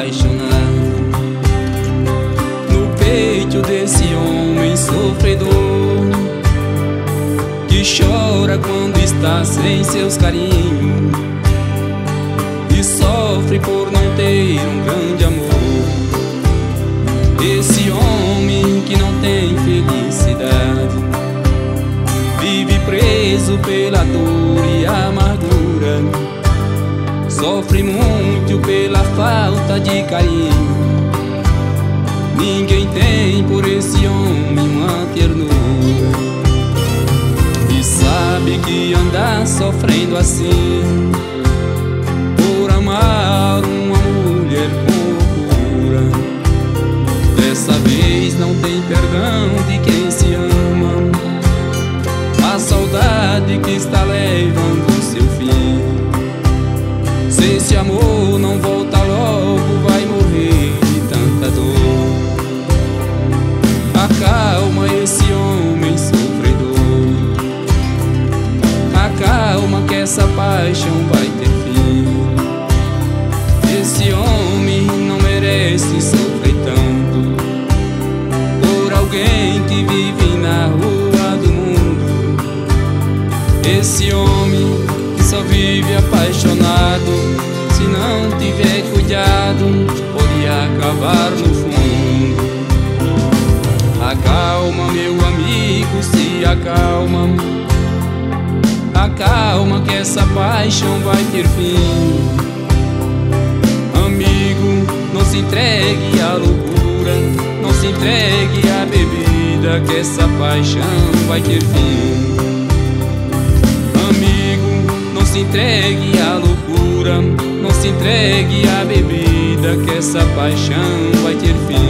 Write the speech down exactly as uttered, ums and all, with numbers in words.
apaixonado. No peito desse homem sofredor, que chora quando está sem seus carinhos e sofre por não ter um grande amor. Esse homem que não tem felicidade vive preso pela dor e amargura, sofre muito pela falta de carinho. Ninguém tem por esse homem uma ternura, e sabe que anda sofrendo assim por amar uma mulher com loucura. Dessa vez não tem perdão de quem se ama, a saudade que está levando seu fim. Se esse amor não volta logo, vai morrer de tanta dor. Acalma esse homem sofredor, acalma que essa paixão vai ter fim. Esse homem não merece sofrer tanto por alguém que vive na rua do mundo. Esse homem que só vive apaixonado, se não tiver cuidado, pode acabar no fundo. Acalma, meu amigo, se acalma, acalma que essa paixão vai ter fim. Amigo, não se entregue à loucura, não se entregue à bebida, que essa paixão vai ter fim. Amigo, não se entregue à loucura, não se entregue à bebida, que essa paixão vai ter fim.